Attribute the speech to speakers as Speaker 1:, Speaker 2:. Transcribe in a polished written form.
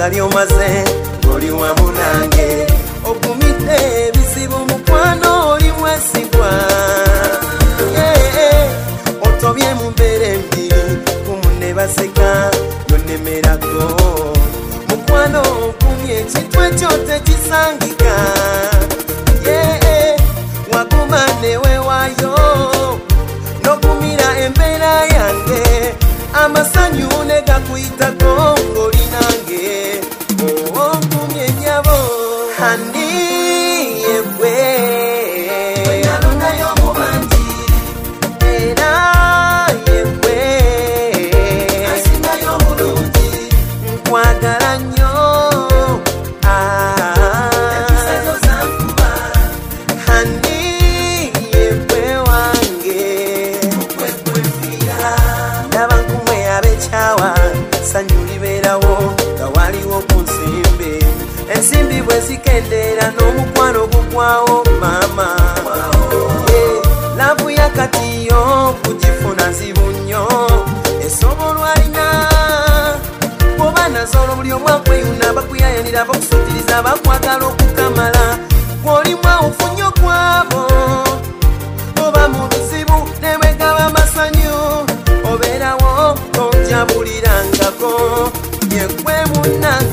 Speaker 1: ali omaze ng'oli wamu nange ogumidde ebizibu mukwano oli mwesigwa otobye mu mbeera embi kumunne baseka yonemerako mukwano okumye ekintu ekyo tekisangika waguma neweewayo n'okumira embeera yange amasanyu ne gakuyitako ng'oli nange okumye nnyabo hani yegwe nalondayo mu bangi era yegwe asingayo bulungi nkwagala nnyo empisazo zankuba hani yegwe wange okwekwefiira ndaba nkumwe ab'ekyawa sanyu libeerawo nga waliwo ku nsimbi ensimbi bwe zikendeera n'omukwano gugwawo maama laavu yakatiyo kugifuna nzibu nnyo esobolwa alina bw'oba nazolo buli omu akweyuna bakuyayanira bakusutiriza bakwagala okukamala gw'olimu ofunye okwabo oba mu bizibu ne bwegaba amasanyu obeerawo tonjabulirangako yegwe munnange